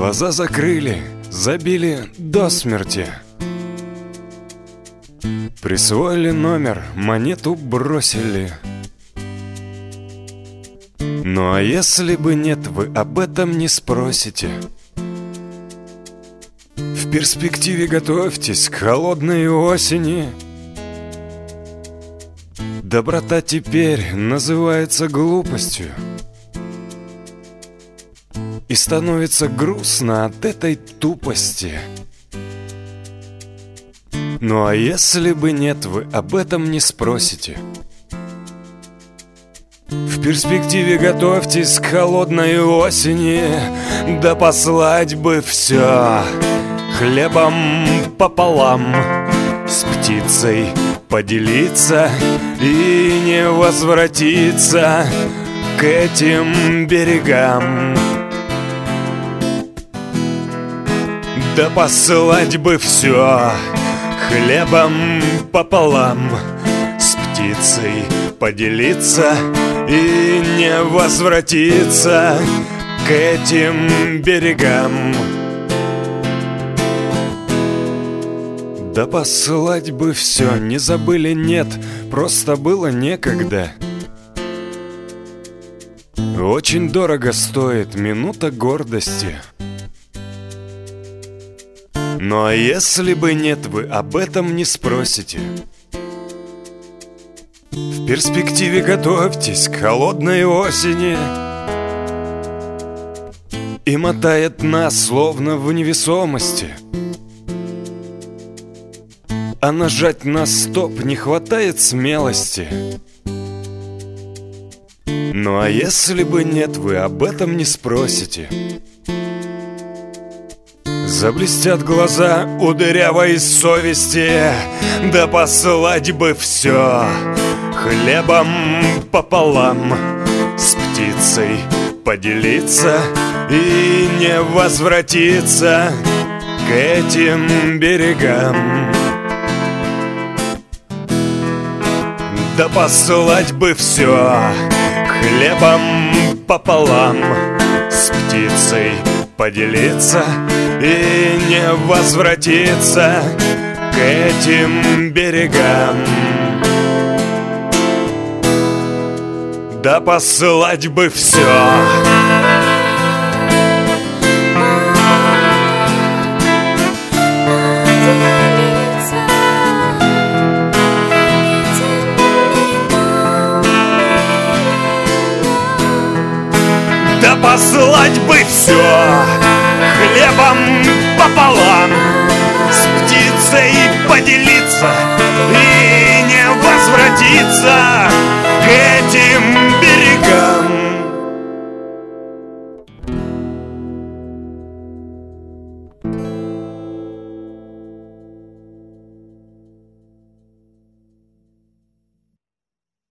Глаза закрыли, забили до смерти. Присвоили номер, монету бросили. Ну а если бы нет, вы об этом не спросите. В перспективе готовьтесь к холодной осени. Доброта теперь называется глупостью. И становится грустно от этой тупости. Ну а если бы нет, вы об этом не спросите. В перспективе готовьтесь к холодной осени. Да послать бы все хлебом пополам, с птицей поделиться и не возвратиться к этим берегам. Да послать бы все хлебом пополам, с птицей поделиться и не возвратиться к этим берегам. Да послать бы все, не забыли, нет, просто было некогда. Очень дорого стоит минута гордости. Ну а если бы нет, вы об этом не спросите. В перспективе готовьтесь к холодной осени. И мотает нас, словно в невесомости. А нажать на стоп не хватает смелости. Ну а если бы нет, вы об этом не спросите. Заблестят глаза у дырявой совести. Да послать бы все хлебом пополам, с птицей поделиться и не возвратиться к этим берегам. Да послать бы все хлебом пополам, с птицей поделиться и не возвратиться к этим берегам. Да послать бы все. Да послать бы все хлебом пополам, с птицей поделиться и не возвратиться